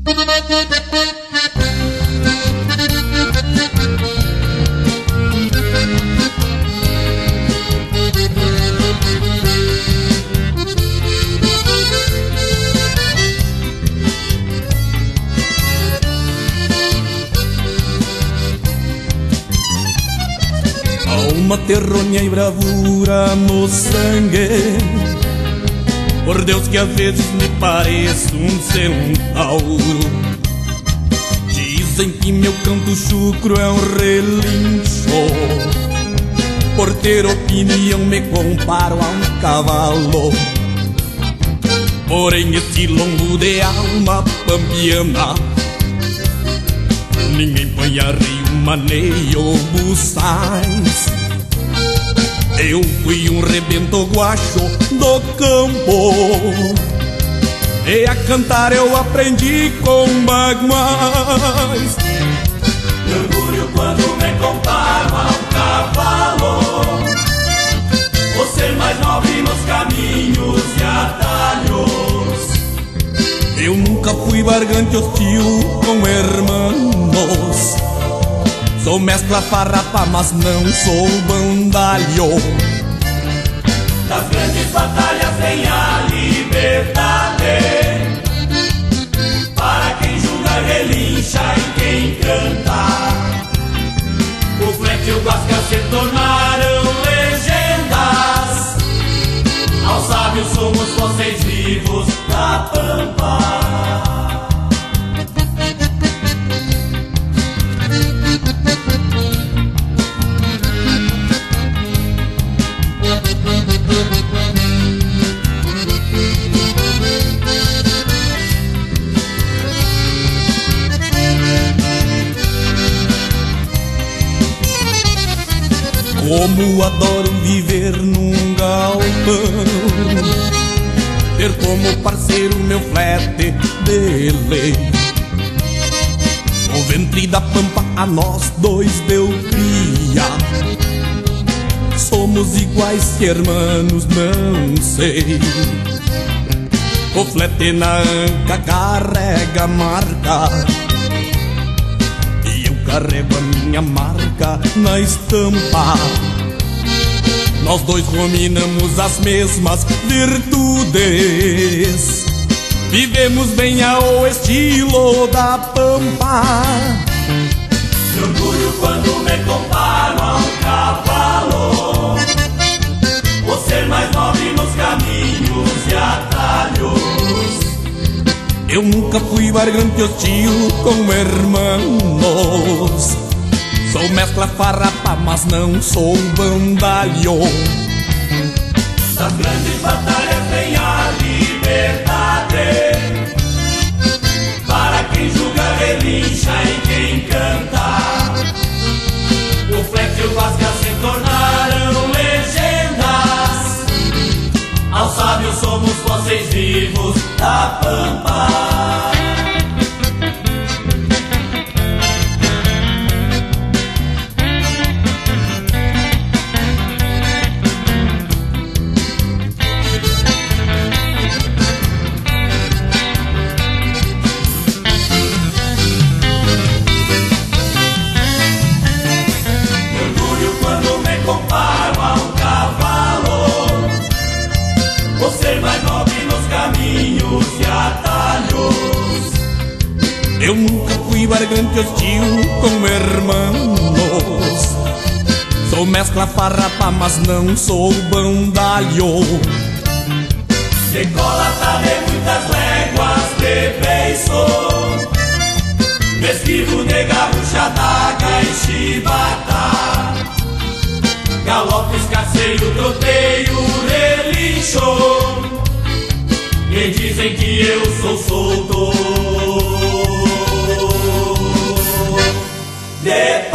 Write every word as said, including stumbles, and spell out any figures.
Alma terrônia e bravura no sangue, por Deus que às vezes me pareço um centauro. Dizem que meu canto chucro é um relincho, por ter opinião me comparo a um cavalo. Porém este lombo de alma pampiana, ninguém põe a rio, maneio buçais. Eu fui um rebento guacho do campo, e a cantar eu aprendi com baguais. Me orgulho quando me comparo a um cavalo, por ser mais nobre nos caminhos e atalhos. Eu nunca fui bargante hostil com hermanos, sou mescla farrapa, mas não sou bandalho. Das grandes batalhas vem a liberdade, para quem julga, relincha e quem canta. O flete e o guasca se tornaram legendas, aos sábios somos vocês vivos da pampa. Como adoro viver num galpão, ter como parceiro meu flete de lei. O ventre da pampa a nós dois deu cria, somos iguais que hermanos, não sei. O flete na anca carrega a marca, e eu carrego a minha marca na estampa. Nós dois ruminamos as mesmas virtudes, vivemos bem ao estilo da pampa. Me orgulho quando me comparo a um cavalo, por ser mais nobre nos caminhos e atalhos. Eu nunca fui bargante hostil com hermanos, sou mescla farrapa, mas não sou bandalho. Das grandes batalhas vem a liberdade, para quem julga, relincha e quem canta. O flete e o guasca se tornaram legendas, aos sábios somos vocês vivos da pampa. Eu nunca fui bargante hostil com hermanos, sou mescla farrapa, mas não sou bandalho. Decolata de muitas léguas de beiço, me esquivo de garrucha, daga e chibata. Galope, escarceio, troteio, relincho, e dizem que eu sou solto. De